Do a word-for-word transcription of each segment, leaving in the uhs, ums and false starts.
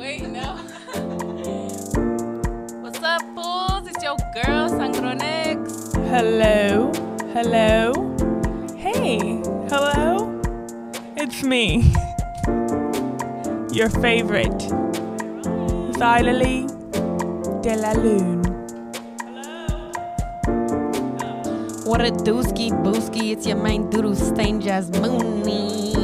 Wait, no. What's up, fools? It's your girl, Sangronex. Hello. Hello. Hey. Hello. It's me. Your favorite. Zylalie de la Lune. What a dooski booski, it's your main doodoo stain jazz moony.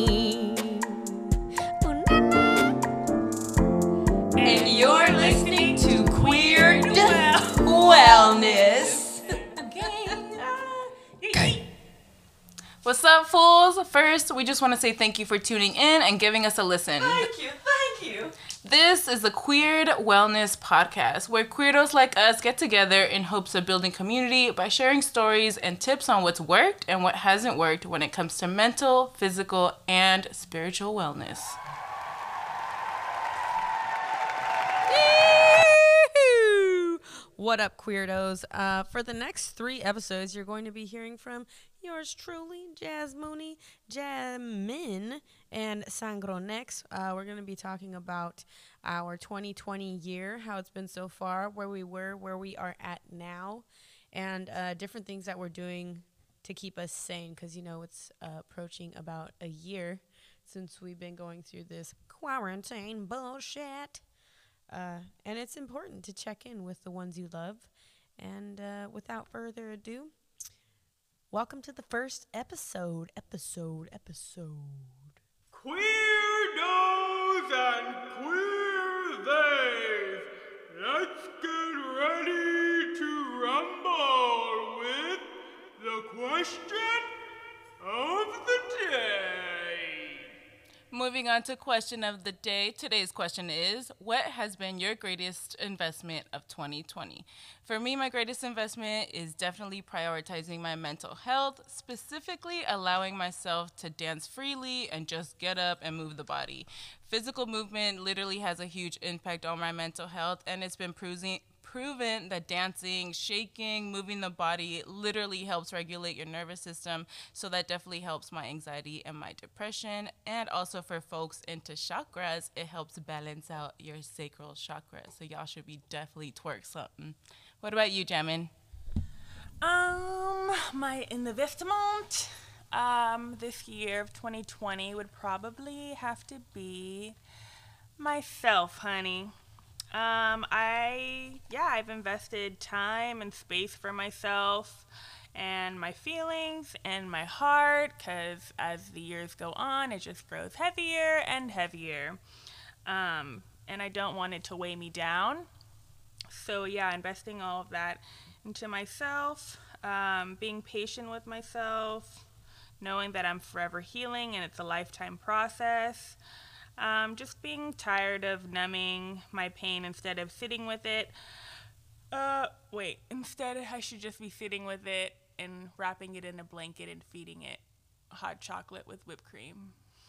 And you're listening to Queer Wellness. What's up, fools? First, we just want to say thank you for tuning in and giving us a listen. Thank you. Thank you. This is the Queered Wellness Podcast, where queerdos like us get together in hopes of building community by sharing stories and tips on what's worked and what hasn't worked when it comes to mental, physical, and spiritual wellness. What up, queerdos? Uh, for the next three episodes, you're going to be hearing from yours truly, Jazz Mooney, Jamin, and Sangronex. Uh, we're going to be talking about our twenty twenty year, how it's been so far, where we were, where we are at now, and uh, different things that we're doing to keep us sane, because, you know, it's uh, approaching about a year since we've been going through this quarantine bullshit. Uh, and it's important to check in with the ones you love. And uh, without further ado, welcome to the first episode, episode, episode. Queerdos and queer theys, let's get ready to rumble with the question of the day. Moving on to question of the day. Today's question is, what has been your greatest investment of twenty twenty? For me, my greatest investment is definitely prioritizing my mental health, specifically allowing myself to dance freely and just get up and move the body. Physical movement literally has a huge impact on my mental health, and it's been proving proven that dancing, shaking, moving the body literally helps regulate your nervous system. So that definitely helps my anxiety and my depression. And also for folks into chakras, it helps balance out your sacral chakra. So y'all should be definitely twerk something. What about you, Jamin? Um, my investment um, this year of twenty twenty would probably have to be myself, honey. Um, I, yeah, I've invested time and space for myself and my feelings and my heart, because as the years go on, it just grows heavier and heavier. Um, and I don't want it to weigh me down. So, yeah, investing all of that into myself, um, being patient with myself, knowing that I'm forever healing and it's a lifetime process. Um, just being tired of numbing my pain instead of sitting with it. Uh, wait, instead I should just be sitting with it and wrapping it in a blanket and feeding it hot chocolate with whipped cream.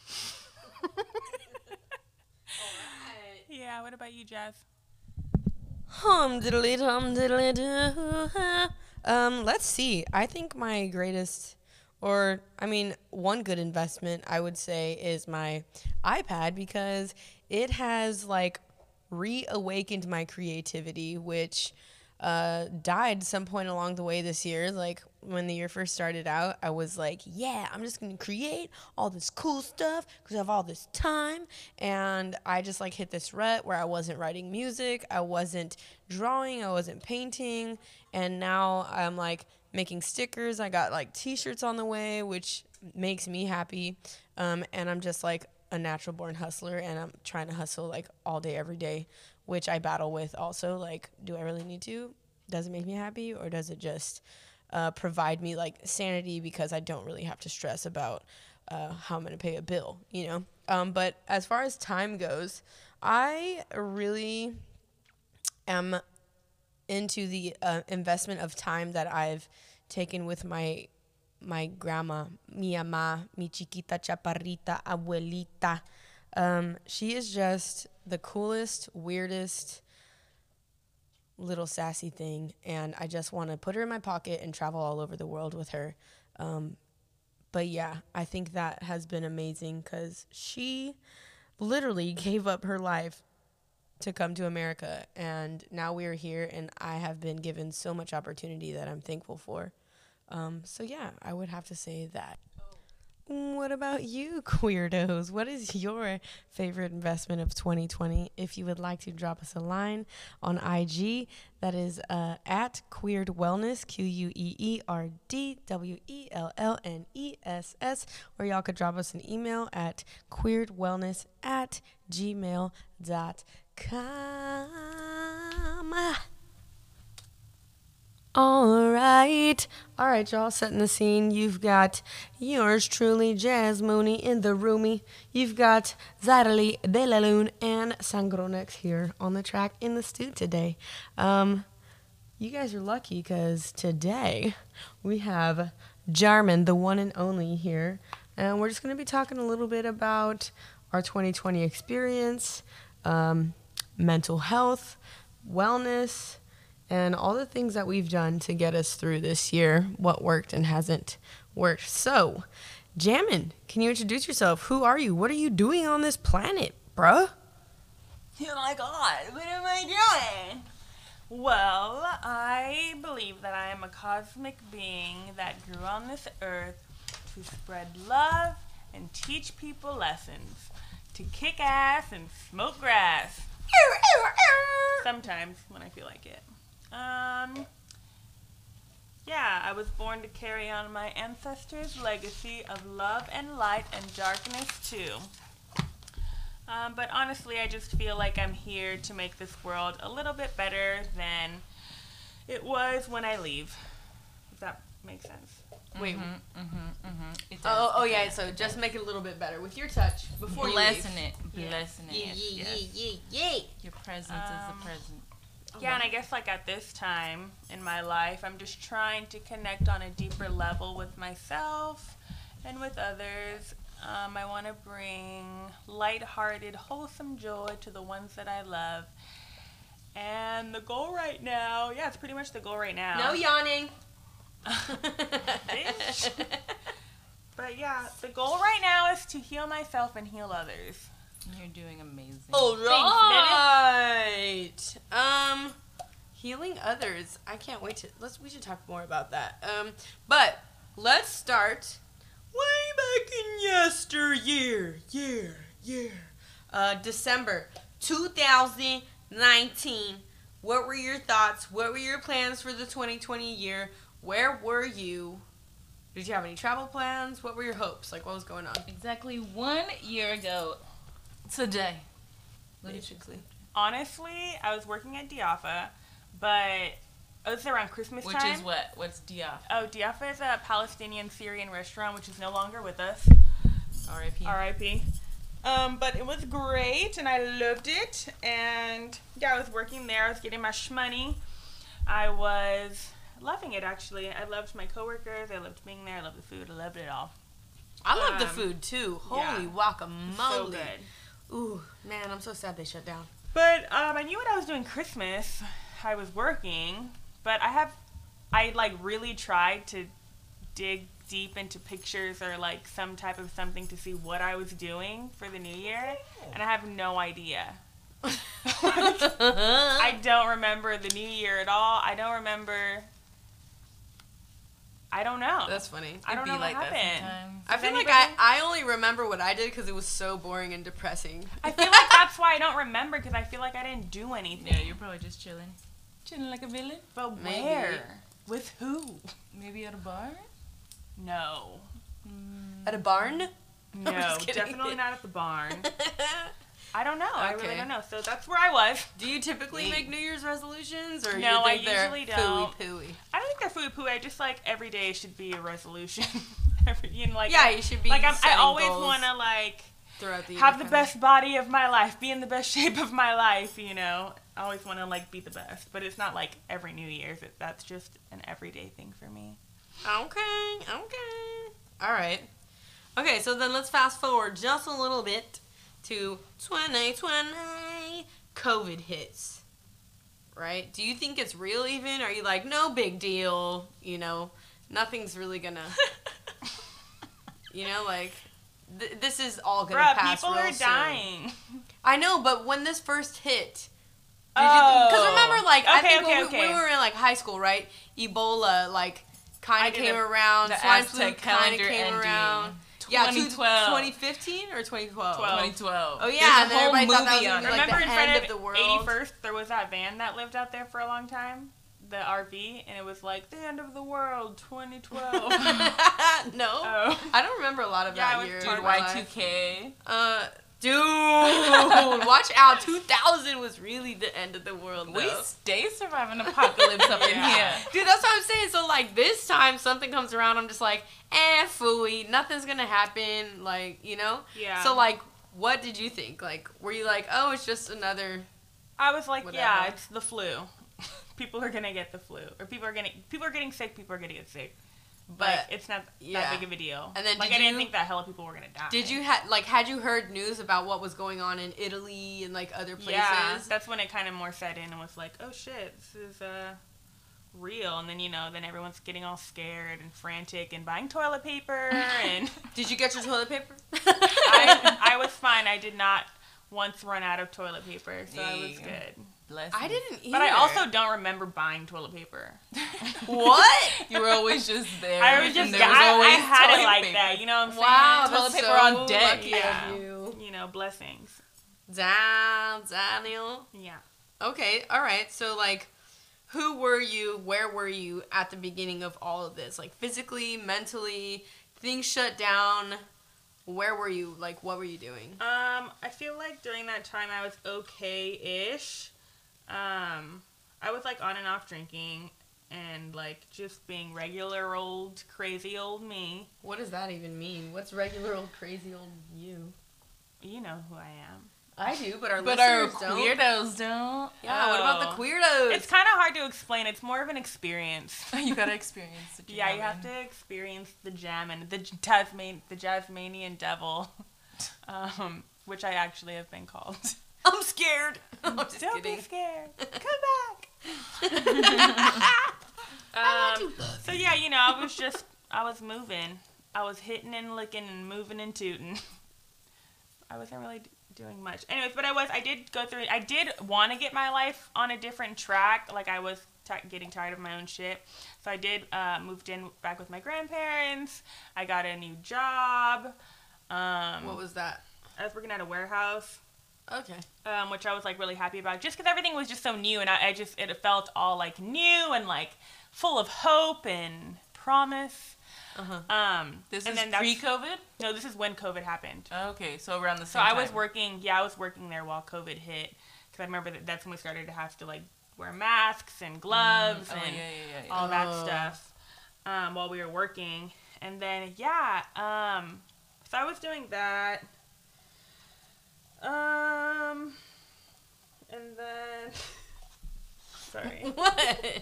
Alright. Yeah, what about you, Jazz? Hum diddly dum diddly doo. Um, let's see. I think my greatest, or I mean, one good investment I would say is my iPad, because it has like reawakened my creativity, which uh, died some point along the way this year. Like when the year first started out, I was like, yeah, I'm just going to create all this cool stuff because I have all this time. And I just like hit this rut where I wasn't writing music, I wasn't drawing, I wasn't painting. And now I'm like making stickers. I got like t-shirts on the way, which makes me happy. Um, and I'm just like a natural born hustler, and I'm trying to hustle like all day, every day, which I battle with also. Like, do I really need to? Does it make me happy, or does it just uh, provide me like sanity because I don't really have to stress about uh, how I'm going to pay a bill, you know? Um, but as far as time goes, I really am into the uh, investment of time that I've taken with my my grandma, mi ama, mi chiquita chaparrita abuelita. Um, she is just the coolest, weirdest little sassy thing, and I just want to put her in my pocket and travel all over the world with her. Um, but yeah, I think that has been amazing because she literally gave up her life to come to America, and now we are here, and I have been given so much opportunity that I'm thankful for. Um, so yeah, I would have to say that. What about you, queerdos? What is your favorite investment of twenty twenty? If you would like to drop us a line on I G, that is uh, at Queered Wellness, Q U E E R D W E L L N E S S, or y'all could drop us an email at queeredwellness at gmail dot com. All right. All right, y'all, setting the scene. You've got yours truly, Jazz Mooney, in the roomie. You've got Zarely De La Lune and Sangronex here on the track in the stew today. Um, you guys are lucky because today we have Jarman, the one and only, here. And we're just going to be talking a little bit about our twenty twenty experience, um, mental health, wellness, and all the things that we've done to get us through this year, what worked and hasn't worked. So, Jammin, can you introduce yourself? Who are you? What are you doing on this planet, bruh? Oh my God, what am I doing? Well, I believe that I am a cosmic being that grew on this earth to spread love and teach people lessons, to kick ass and smoke grass. Sometimes when I feel like it. Um, yeah, I was born to carry on my ancestors' legacy of love and light and darkness too. Um, but honestly, I just feel like I'm here to make this world a little bit better than it was when I leave. If that makes sense. Wait. Mm-hmm, mm-hmm, mm-hmm. It does, Oh, oh it yeah. does, So it just does. make it a little bit better with your touch before blessing you leave. it, blessing it. Yeah, Yes, yeah, yes. yeah, yeah, yeah. Your presence is Um, the present. Yeah, and I guess like at this time in my life, I'm just trying to connect on a deeper level with myself and with others. Um, I want to bring lighthearted, wholesome joy to the ones that I love. And the goal right now, yeah, it's pretty much the goal right now. No yawning. Bitch. But yeah, the goal right now is to heal myself and heal others. You're doing amazing. All Thanks, right. Um, healing others. I can't wait to. Let's. We should talk more about that. Um, but let's start way back in yesteryear, year, year. Uh, December two thousand nineteen. What were your thoughts? What were your plans for the twenty twenty year? Where were you? Did you have any travel plans? What were your hopes? Like, what was going on? Exactly one year ago today. Basically. Honestly, I was working at Diafa, but it was around Christmas Which time. is what? What's Diaf? Oh, Diafa is a Palestinian Syrian restaurant, which is no longer with us. R I P R I P Um, but it was great, and I loved it. And yeah, I was working there. I was getting my shmoney. I was loving it, actually. I loved my coworkers. I loved being there. I loved the food. I loved it all. I love the Um, food too. Holy yeah. guacamole. So good. Ooh, man, I'm so sad they shut down. But um, I knew when I was doing Christmas, I was working. But I have, I like really tried to dig deep into pictures or like some type of something to see what I was doing for the new year, and I have no idea. I don't remember the new year at all. I don't remember. I don't know. That's funny. I don't Be know like what that happened. sometimes. I Does feel like anybody- I, I only remember what I did because it was so boring and depressing. I feel like that's why I don't remember, because I feel like I didn't do anything. Yeah, you're probably just chilling. Chilling like a villain? But Maybe. where? With who? Maybe at a bar? No. At a barn? No, just kidding. definitely not at the barn. I don't know. I really Okay. don't know. So that's where I was. Do you typically Yeah. make New Year's resolutions, or No, you think I they're usually don't. Pooey I don't think they're foo poo. I just like every day should be a resolution. every, you know, like Yeah, I, you should be. like I'm, I setting always goals want to like throughout the year. have the kinda. best body of my life, be in the best shape of my life. You know, I always want to like be the best, but it's not like every New Year's. It, that's just an everyday thing for me. Okay, okay. All right. Okay, so then let's fast forward just a little bit to twenty twenty. COVID hits. Right? Do you think it's real even? Are you like, no big deal, you know, nothing's really gonna, you know, like, th- this is all gonna Bruh, pass people real are soon. dying. I know, but when this first hit, Oh. because remember, like I Okay, think okay, when, we, okay. when we were in like high school, right? Ebola like kind I of did came a- around. The Swine flu Aztec kind of calendar came ending. around. Yeah, twenty twelve. twenty fifteen or twenty twelve? Twelve. twenty twelve. Oh, yeah, There's and a whole everybody thought that was movie gonna on be, it. like, Remember the in front end of, of the world. eighty-first, there was that van that lived out there for a long time, the R V, and it was like the end of the world, twenty twelve. No, Oh. I don't remember a lot of Yeah, I that was year. Dude, of my Y two life. K. Uh, dude, watch out! two thousand was really the end of the world. We Though. stay surviving apocalypse up in Yeah. here. Dude, that's what I'm saying. So like this time, something comes around. I'm just like, eh, fooey. Nothing's gonna happen. Like you know. Yeah. So like, what did you think? Like, were you like, oh, it's just another? I was like, Whatever. yeah, it's the flu. People are gonna get the flu, or people are getting people are getting sick. People are gonna get sick. But Like, it's not yeah. that big of a deal. And then like did I didn't you- think that hella people were gonna die. did you had like had you heard news about what was going on in Italy and like other places? Yeah, that's when it kind of more set in and was like, oh shit, this is uh real. And then you know, then everyone's getting all scared and frantic and buying toilet paper and Did you get your toilet paper? I I was fine. I did not once run out of toilet paper, so I was Yeah. good. Bless I you. didn't either. But I also don't remember buying toilet paper. What? You were always just there. I was and just there I, was I always had it toilet like paper. that. You know what I'm Wow, saying? Toilet that's paper so on deck. lucky Yeah. of you. You know, blessings. Damn, Daniel. Yeah. Okay, all right. So like, who were you? Where were you at the beginning of all of this? Like physically, mentally, things shut down. Where were you? Like, what were you doing? Um, I feel like during that time I was okay-ish. Um, I was like on and off drinking and like just being regular old crazy old me. What does that even mean? What's regular old crazy old you? You know who I am. I do, but our But our listeners don't. weirdos don't. Yeah, what about the Oh. queerdos? It's kind of hard to explain. It's more of an experience. You gotta experience the Yeah, you have jamming. to experience the jamming, the J- Tasman, the Jasmanian devil, um, which I actually have been called. I'm scared. I'm just Don't kidding. be scared. Come back. um, so yeah, you know, I was just, I was moving. I was hitting and licking and moving and tooting. I wasn't really d- doing much. Anyways, but I was, I did go through, I did want to get my life on a different track. Like I was t- getting tired of my own shit. So I did, uh, moved in back with my grandparents. I got a new job. Um, What was that? I was working at a warehouse. Okay. Um, which I was like really happy about, just because everything was just so new, and I, I just it felt all like new and like full of hope and promise. Uh-huh. Um, This and is then that's- pre-COVID? No, this is when COVID happened. Okay, so around the So same I time. was working. Yeah, I was working there while COVID hit, because I remember that that's when we started to have to like wear masks and gloves Oh, and yeah, yeah, yeah, yeah. all that Oh. stuff um, while we were working. And then yeah, um, so I was doing that. Um, and then sorry, What?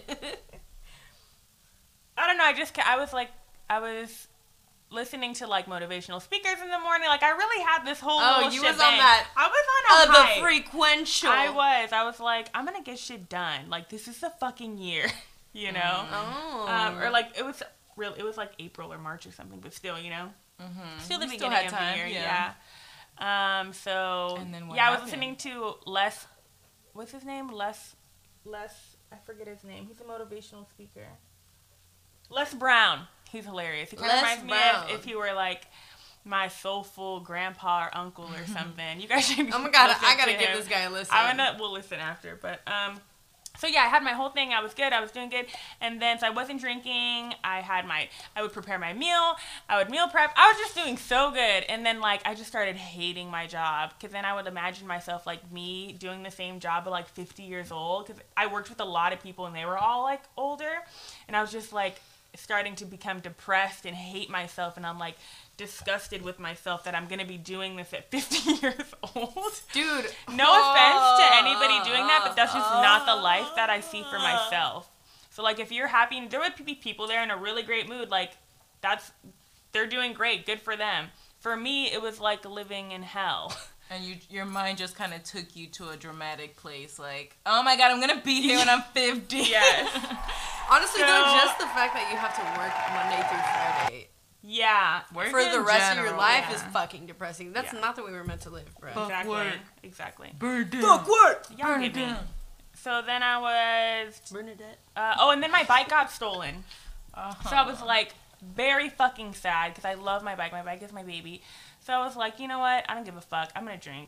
I don't know. I just ca- I was like I was listening to like motivational speakers in the morning. Like I really had this whole Oh, little you was on shebang. that- I was on Uh, a the hype. frequential. I was. I was like, I'm gonna get shit done. Like this is the fucking year, you know. Oh. Um, or like it was real. It was like April or March or something, but still, you know, Mm-hmm. still the You beginning had of time, the year. yeah. Yeah. Um. So And then what yeah, I was happened? listening to Les. What's his name? Les. Les. I forget his name. He's a motivational speaker. Les Brown. He's hilarious. He kind of Les reminds me Brown. of if he were like my soulful grandpa or uncle or something. You guys should. Oh my god, listen I gotta to give him. this guy a listen. I'm gonna we'll listen after, but um, so yeah, I had my whole thing. I was good. I was doing good, and then so I wasn't drinking. I had my I would prepare my meal. I would meal prep. I was just doing so good, and then like I just started hating my job, because then I would imagine myself like me doing the same job at like fifty years old, because I worked with a lot of people and they were all like older, and I was just like starting to become depressed and hate myself, and I'm like disgusted with myself that I'm gonna be doing this at fifty years old. Dude. No offense to anybody doing that, but that's just not the life that I see for myself. So like if you're happy, and there would be people there in a really great mood, like that's they're doing great, good for them. For me, it was like living in hell. And you, your mind just kind of took you to a dramatic place, like, oh my god, I'm gonna be here when I'm fifty. Yes. Honestly, So- though, just the fact that you have to work Monday through Friday. Yeah. Work for the in rest of your general, life yeah. is fucking depressing. That's Yeah. not the way we're meant to live, bro. Fuck Exactly. work. Exactly. Burn down. Fuck work! Y'all Burn get it me. down. So then I was. Bernadette. Uh, oh, and then my bike got stolen. Uh-huh. So I was like very fucking sad because I love my bike. My bike is my baby. So I was like, you know what? I don't give a fuck. I'm gonna drink.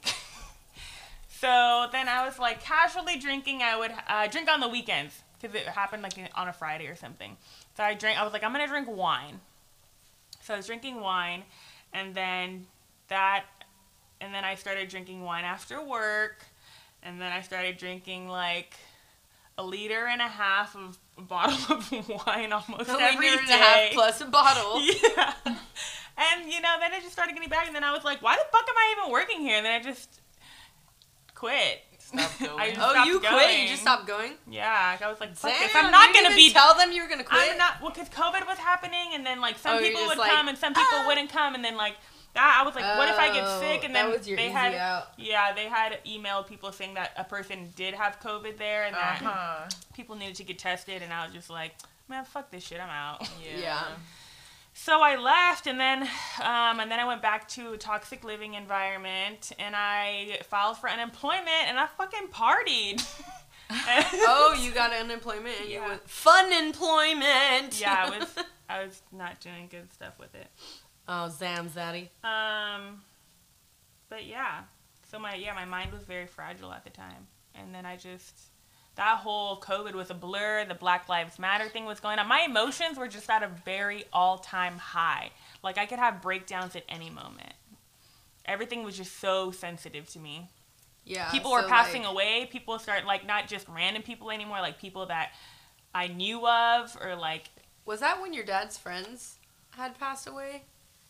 So then I was like casually drinking. I would uh, drink on the weekends because it happened like on a Friday or something. So I drank. I was like, I'm gonna drink wine. So I was drinking wine, and then that, and then I started drinking wine after work, and then I started drinking like a liter and a half of a bottle of wine almost A every liter day. and a half plus a bottle. Yeah. And, you know, then I just started getting back, and then I was like, why the fuck am I even working here? And then I just quit. Stop going. I just Oh, stopped you quit? going. You just stopped going? Yeah. I was like, fuck Damn, this. I'm not you going to didn't be. tell them you were gonna quit. I'm not. Well, because COVID was happening, and then, like, some Oh, you're people just would like, come, and some people ah. wouldn't come, and then, like, that, I was like, what if I get Oh, sick? And that then was your they easy had. out. Yeah, they had emailed people saying that a person did have COVID there, and that Uh-huh. people needed to get tested, and I was just like, man, fuck this shit. I'm out. Yeah. Yeah. So I left, and then, um, and then I went back to a toxic living environment, and I filed for unemployment, and I fucking partied. Oh, you got unemployment and you Yeah. went fun employment. Yeah, I was, I was not doing good stuff with it. Oh, Zam Zaddy. Um, but yeah, so my yeah, my mind was very fragile at the time, and then I just. That whole COVID was a blur. The Black Lives Matter thing was going on. My emotions were just at a very all-time high. Like, I could have breakdowns at any moment. Everything was just so sensitive to me. Yeah. People so, were passing like, away. People start, like, not just random people anymore, like people that I knew of, or, like, Was that when your dad's friends had passed away?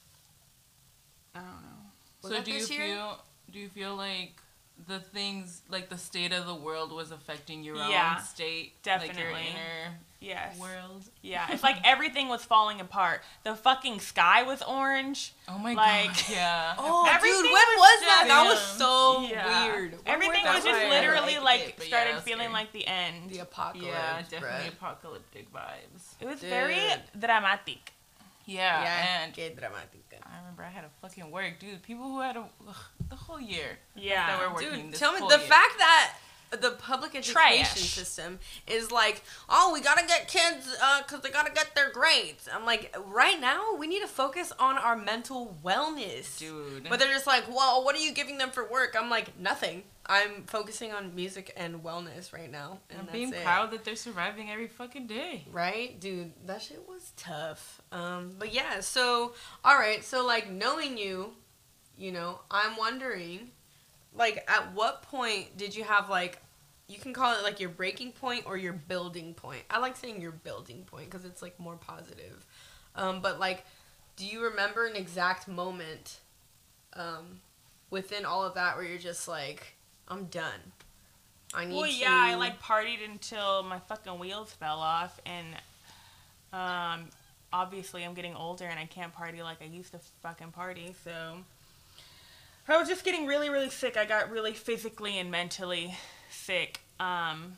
I don't know. Was So that do you this year? feel do you feel like the things like the state of the world was affecting your Yeah, own state, like your definitely. inner Yes. world? Yeah, it's like everything was falling apart. The fucking sky was orange. Oh my Like- god! Yeah. Oh, Everything dude, when was was that? just- That was Damn. so Yeah. weird. When Everything were was that? just I literally liked like it, but yeah, started it was feeling scary. like the end. The apocalypse. Yeah, definitely bruh. apocalyptic vibes. It was Dude. very dramatic. Yeah, Yeah, and que dramática. I remember I had to fucking work, dude. People who had a, ugh, the whole year. Yeah. that were working Dude, this tell me whole the year. fact that the public education Trash. system is like, oh, we gotta get kids uh, cause they gotta get their grades. I'm like, right now we need to focus on our mental wellness. dude. But they're just like, well, what are you giving them for work? I'm like, nothing. I'm focusing on music and wellness right now. And I'm that's being it. proud that they're surviving every fucking day. Right? Dude, that shit was tough. Um, but yeah, so, alright, so like knowing you, you know, I'm wondering, like, at what point did you have, like, you can call it like your breaking point or your building point. I like saying your building point because it's like more positive. Um, but like, do you remember an exact moment um, within all of that where you're just like, I'm done. I need Well, to. yeah, I like partied until my fucking wheels fell off, and um, obviously I'm getting older and I can't party like I used to fucking party. So I was just getting really, really sick. I got really physically and mentally sick. Um,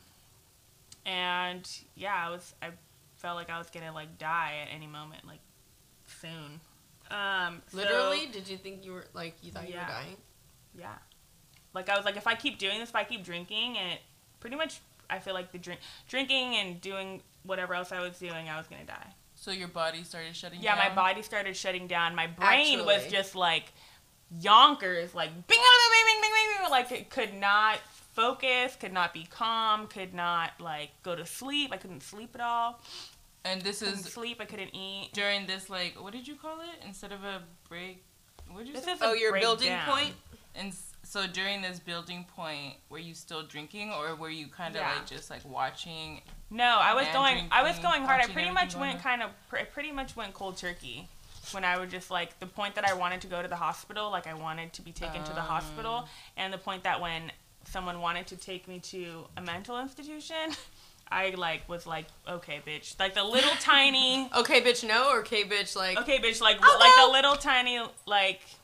and yeah, I was. I felt like I was gonna like die at any moment, like soon. Um, so- Literally, did you think you were like you thought you Yeah. were dying? Yeah. Like I was like, if I keep doing this, if I keep drinking, and it pretty much, I feel like the drink, drinking and doing whatever else I was doing, I was gonna die. So your body started shutting Yeah, down. my body started shutting down. My brain was Actually. just like yonkers, like bing, bing, bing, bing, bing, bing, like it could not focus, could not be calm, could not like go to sleep. I couldn't sleep at all. And this Couldn't is sleep. I couldn't eat. during this like what did you call it instead of a break? What did you This say? is a Oh, your building breakdown. point? And s- so during this building point, were you still drinking, or were you kind of Yeah. like just like watching? No, I was And going. I was drinking, going hard. I watching pretty everything much going went on. kind of. I pretty much went cold turkey when I would just like the point that I wanted to go to the hospital. Like I wanted to be taken to the hospital, and the point that when someone wanted to take me to a mental institution, I like was like, okay, bitch, like the little tiny. Okay, bitch, no, or okay, bitch, like. Okay, bitch, like I'll like go. the little tiny like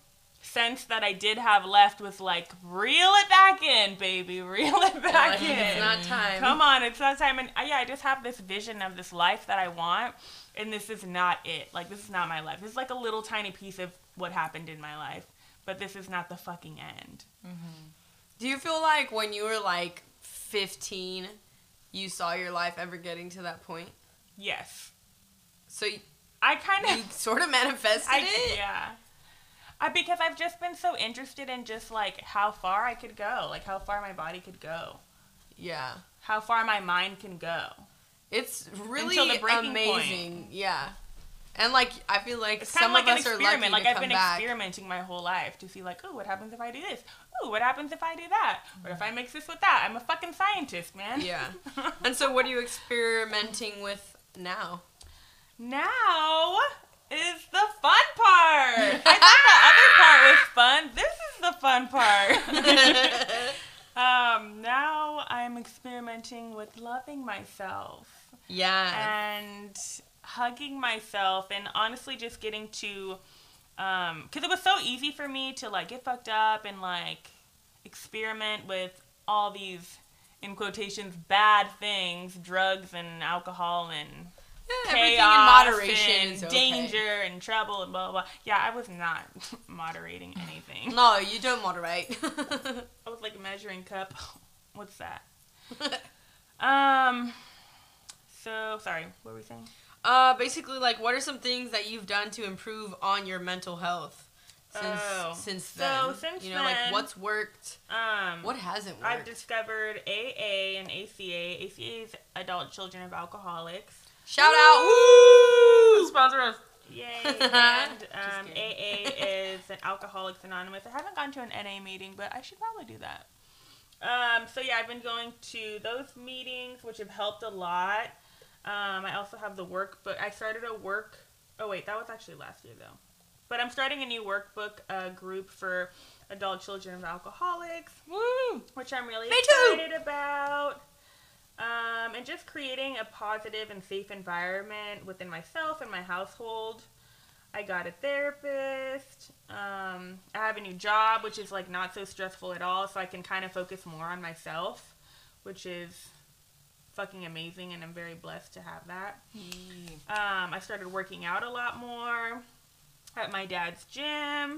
sense that I did have left was like, reel it back in, baby, reel it back Yeah, in. it's not time. Come on, it's not time. And uh, yeah, I just have this vision of this life that I want, and this is not it. Like, this is not my life. This is like a little tiny piece of what happened in my life, but this is not the fucking end. Mm-hmm. Do you feel like when you were like fifteen, you saw your life ever getting to that point? Yes. So you, I kind you of sort of manifested I, it? Yeah. I, because I've just been so interested in just like how far I could go, like how far my body could go, Yeah. how far my mind can go. It's really Until the breaking amazing. point. Yeah. And like I feel like It's kind some of like of an us are lucky experiment. Like to I've come been back. experimenting my whole life to see like, oh, what happens if I do this? Oh, what happens if I do that? What if I mix this with that? I'm a fucking scientist, man. Yeah. And so what are you experimenting with now? Now is the fun part. I thought the other part was fun. This is the fun part. um, now I'm experimenting with loving myself Yeah. and hugging myself, and honestly just getting to, um, because it was so easy for me to like get fucked up and like experiment with all these, in quotations, bad things, drugs and alcohol and Yeah, everything in chaos moderation and is okay. danger and trouble and blah, blah, blah. Yeah, I was not moderating anything. No, you don't moderate. I was like a measuring cup. What's that? um, so, sorry, what were we saying? uh, basically, like, what are some things that you've done to improve on your mental health since Oh. since So, then? since you know, like then- what's worked, Um, what hasn't worked? I've discovered A A and A C A. A C A is Adult Children of Alcoholics. Shout out! Woo! Sponsor us. Yay! And um, kidding. A A is an Alcoholics Anonymous. I haven't gone to an N A meeting, but I should probably do that. Um, so yeah, I've been going to those meetings, which have helped a lot. Um, I also have the workbook. I started a work. Oh wait, that was actually last year though. But I'm starting a new workbook uh, group for adult children of alcoholics, Woo! which I'm really Me too. excited about. Um, and just creating a positive and safe environment within myself and my household. I got a therapist. Um, I have a new job, which is like not so stressful at all, so I can kind of focus more on myself, which is fucking amazing, and I'm very blessed to have that. Um, I started working out a lot more at my dad's gym.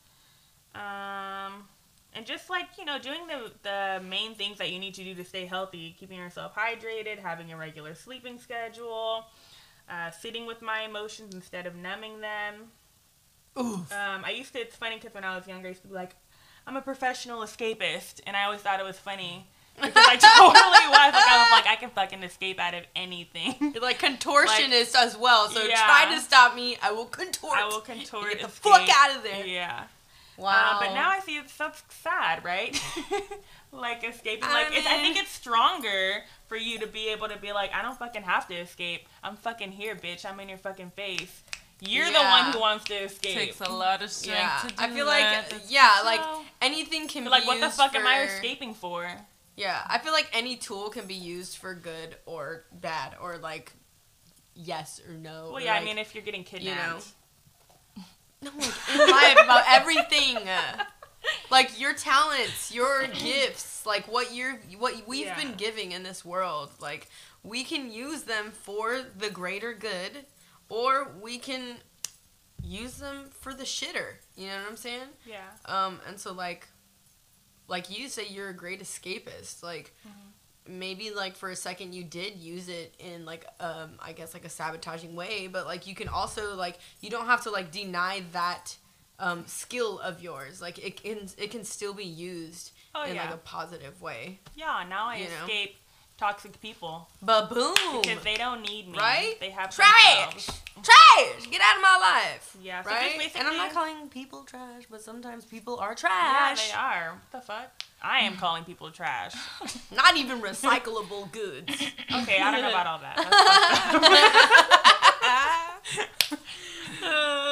Um, and just like, you know, doing the, the main things that you need to do to stay healthy, keeping yourself hydrated, having a regular sleeping schedule, uh, sitting with my emotions instead of numbing them. Oof. Um, I used to, it's funny because when I was younger, I used to be like, I'm a professional escapist, and I always thought it was funny. Because I totally was. Like, I was like, I can fucking escape out of anything. You're like contortionist as well, so yeah. try to stop me. I will contort. I will contort. Get the escape. fuck out of there. Yeah. Wow. Uh, but now I see it's so sad, right? Like escaping. I Like it's, I mean- think it's stronger for you to be able to be like, I don't fucking have to escape. I'm fucking here, bitch. I'm in your fucking face. You're the Yeah. one who wants to escape. Takes a lot of strength yeah, to do I feel that. like That's yeah, so- like anything can You're be like, what the used fuck am I for- escaping for? Yeah, I feel like any tool can be used for good or bad or like yes or no. Well, or, yeah, like, I mean, if you're getting kidnapped. no, like in life about everything. Like your talents, your gifts, like what you're, what we've Yeah. been giving in this world, like we can use them for the greater good, or we can use them for the shitter. You know what I'm saying? Yeah. Um, and so like, like you say, you're a great escapist. Like, Mm-hmm. maybe like for a second you did use it in like, um, I guess like a sabotaging way, but like you can also like, you don't have to like deny that, um, skill of yours. Like it can, it can still be used Oh, in yeah. like a positive way. Yeah, now I You know? escape toxic people. Ba-boom! Because they don't need me. Right? They have Trash! themselves. Trash! Get out of my life! Yeah, so just Right? basically, And I'm not calling people trash, but sometimes people are Yeah, trash. they are. What the fuck? I am calling people trash. Not even recyclable goods. Okay, I don't know about all that. That's fucked up.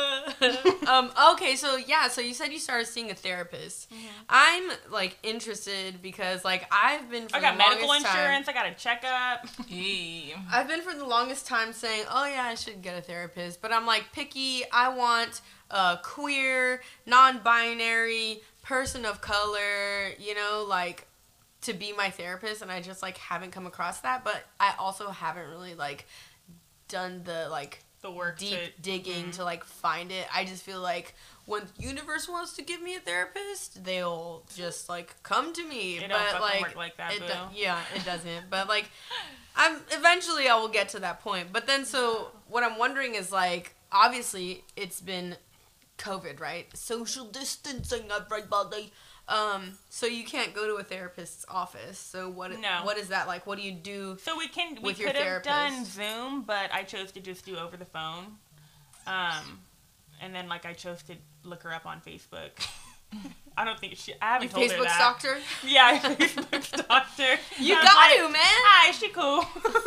um, okay, so yeah, so you said you started seeing a therapist. Mm-hmm. I'm like interested because like I've been for I got the medical longest insurance, time, I got a checkup. Hey. I've been for the longest time saying, oh yeah, I should get a therapist, but I'm like picky. I want a queer, non-binary person of color, you know, like to be my therapist, and I just like haven't come across that, but I also haven't really like done the like The work deep to, digging mm-hmm. to like find it. I just feel like when the universe wants to give me a therapist, they'll just like come to me. It but don't fucking like, work like that, it boo. do- yeah, it doesn't. But like, I'm eventually I will get to that point. But then so what I'm wondering is like, obviously it's been COVID, right? Social distancing, everybody. Um, so you can't go to a therapist's office. So what? No. What is that like? What do you do? So we can we with your could have done therapist? Zoom, but I chose to just do over the phone. Um, and then like I chose to look her up on Facebook. I don't think she. I haven't Your told her Facebook that. stalked her? Yeah, Facebook stalked her. You I was got like, to, man. Hi, she cool.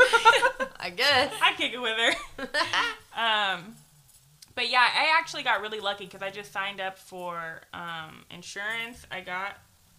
I guess. I kick it with her. Um, but yeah, I actually got really lucky because I just signed up for um, insurance. I got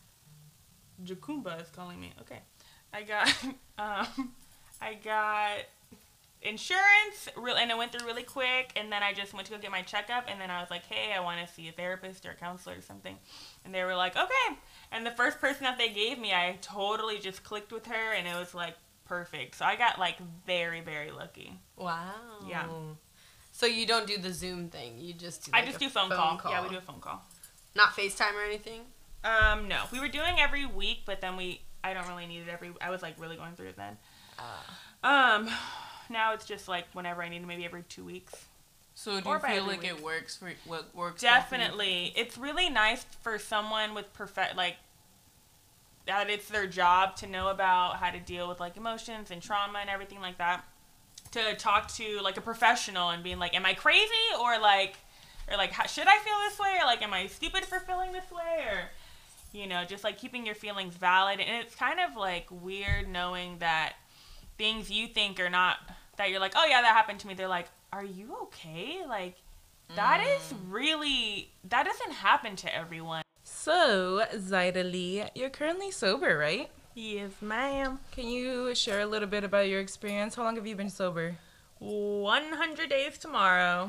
Jacumba is calling me. Okay, I got um, I got insurance, real, and it went through really quick. And then I just went to go get my checkup, and then I was like, hey, I want to see a therapist or a counselor or something. And they were like, okay. And the first person that they gave me, I totally just clicked with her, and it was like perfect. So I got like very, very lucky. Wow. Yeah. So you don't do the Zoom thing. You just do I like just a do phone, call. Yeah, we do a phone call. Not FaceTime or anything? Um, no. We were doing every week, but then we, I don't really need it every, I was like really going through it then. Uh, Um, now it's just like whenever I need it, maybe every two weeks. So do Or you by feel every like week. it works for what works? well for you? Definitely. It's really nice for someone with perfect, like, that it's their job to know about how to deal with like emotions and trauma and everything like that. To talk to like a professional and being like, am I crazy? Or like, or like, how, should I feel this way? Or like, am I stupid for feeling this way? Or, you know, just like keeping your feelings valid. And it's kind of like weird knowing that things you think are not, that you're like, oh yeah, that happened to me. They're like, are you okay? Like, that Mm. is really, that doesn't happen to everyone. So, Zaida Lee, you're currently sober, right? Yes, ma'am. Can you share a little bit about your experience? How long have you been sober? one hundred days tomorrow.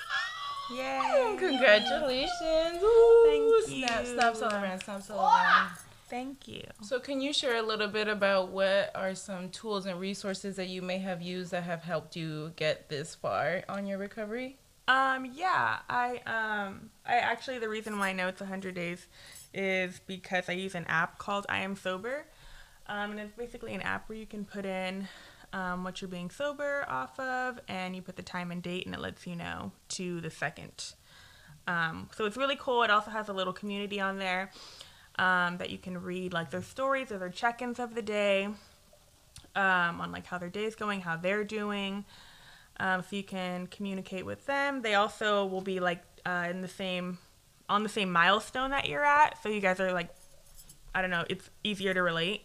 Yay. Congratulations. Thank Snap, you. snap, celebrate, snap, celebrate. Thank you. So can you share a little bit about what are some tools and resources that you may have used that have helped you get this far on your recovery? Um, yeah, I, um, I actually, the reason why I know it's one hundred days is because I use an app called I Am Sober. Um, and it's basically an app where you can put in um, what you're being sober off of, and you put the time and date, and it lets you know to the second. Um, so it's really cool. It also has a little community on there um, that you can read, like, their stories or their check-ins of the day um, on, like, how their day's going, how they're doing. Um, so you can communicate with them. They also will be, like, uh, in the same, on the same milestone that you're at. So you guys are, like, I don't know, it's easier to relate.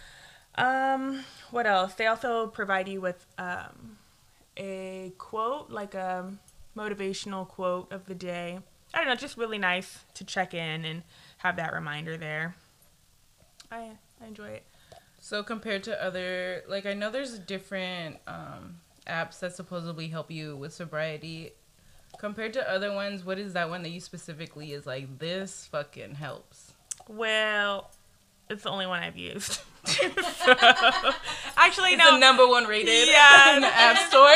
Um, what else? They also provide you with um, a quote, like a motivational quote of the day. I don't know, just really nice to check in and have that reminder there. I, I enjoy it. So compared to other, like I know there's different um, apps that supposedly help you with sobriety. Compared to other ones, what is that one that you specifically is like, this fucking helps? Well, it's the only one I've used. So, actually, It's no. the number one rated Yeah. in the App Store.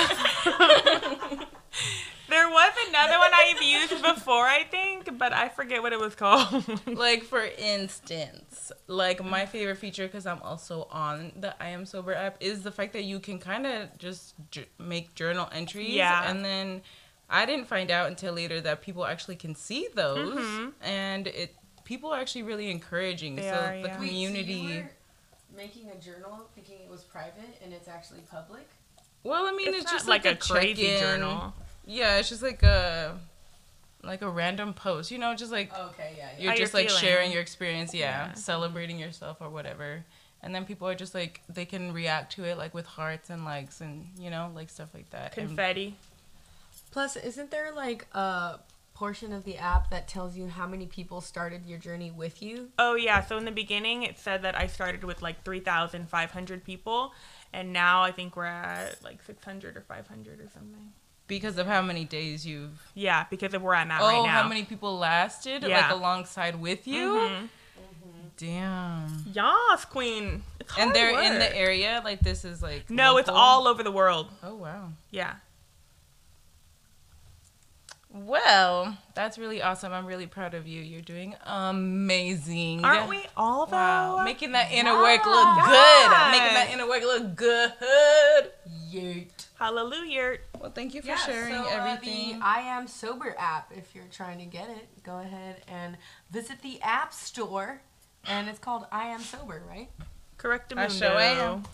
Uh, there was another one I've used before, I think, but I forget what it was called. Like, for instance, like my favorite feature, because I'm also on the I Am Sober app, is the fact that you can kind of just j- make journal entries. Yeah. And then I didn't find out until later that people actually can see those. Mhm. And it people are actually really encouraging. They so are, the yeah. Wait, so community. you were making a journal thinking it was private and it's actually public? Well, I mean, it's, It's, just not like, like, a crazy check-in. journal. Yeah, it's just like a like a random post, you know, just like Okay, yeah, yeah. you're How just you're like feeling. sharing your experience, yeah, Yeah. celebrating yourself or whatever. And then people are just like, they can react to it like with hearts and likes and, you know, like stuff like that. And Confetti. Plus, isn't there like a portion of the app that tells you how many people started your journey with you? Oh, yeah. So in the beginning, it said that I started with like three thousand five hundred people. And now I think we're at like six hundred or five hundred or something. Because of how many days you've... Yeah, because of where I'm at oh, right now. how many people lasted, Yeah. like, alongside with you? Mm-hmm. Damn. Yas, queen. It's hard And they're work. in the area? Like, this is, like, No, it's local? all over the world. Oh, wow. Yeah. Well, that's really awesome. I'm really proud of you. You're doing amazing. Aren't we all, though? Wow. Making that inner work look good. Yes. Making that inner work look good. Yeet. Hallelujah. Well, thank you for Yeah, sharing so, uh, everything. the I Am Sober app, if you're trying to get it, go ahead and visit the App Store. And it's called I Am Sober, right? Correct, I sure am.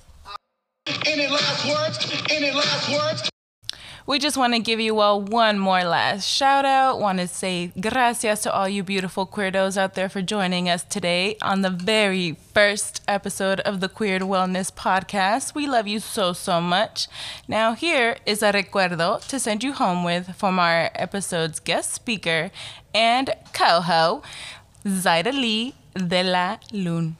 Any last words? Any last words? We just want to give you all one more last shout out. Want to say gracias to all you beautiful queerdos out there for joining us today on the very first episode of the Queer Wellness Podcast. We love you so, so much. Now here is a recuerdo to send you home with from our episode's guest speaker and coho, Zaida Lee de la Lune.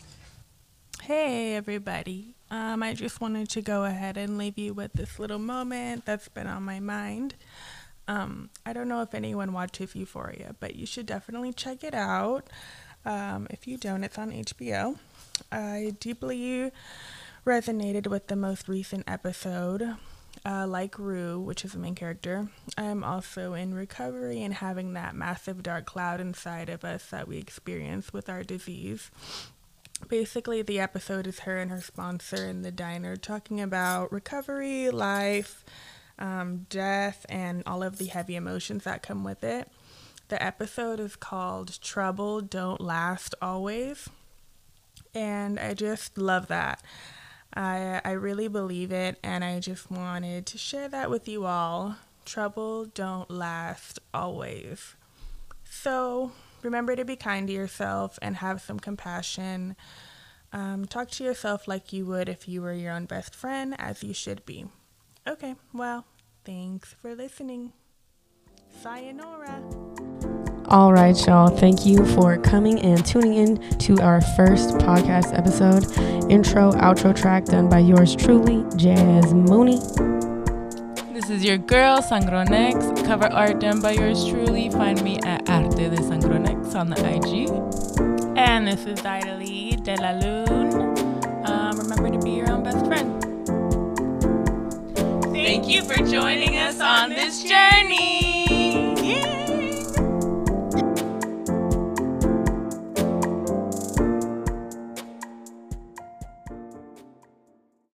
Hey, everybody. Um, I just wanted to go ahead and leave you with this little moment that's been on my mind. Um, I don't know if anyone watches Euphoria, but you should definitely check it out. Um, if you don't, it's on H B O. I deeply resonated with the most recent episode. Uh, like Rue, which is the main character, I'm also in recovery and having that massive dark cloud inside of us that we experience with our disease. Basically, the episode is her and her sponsor in the diner talking about recovery, life, um, death, and all of the heavy emotions that come with it. The episode is called Trouble Don't Last Always, and I just love that. I, I really believe it, and I just wanted to share that with you all. Trouble don't last always. So remember to be kind to yourself and have some compassion. Um, talk to yourself like you would if you were your own best friend, as you should be. Okay, well, thanks for listening. Sayonara. All right, y'all. Thank you for coming and tuning in to our first podcast episode. Intro, outro track done by yours truly, Jazz Mooney. This is your girl, Sangronex. Cover art done by yours truly. Find me at Arte de Sangronex on the I G. And this is Zaida Lee de la Lune. Um, remember to be your own best friend. Thank you for joining us on this journey.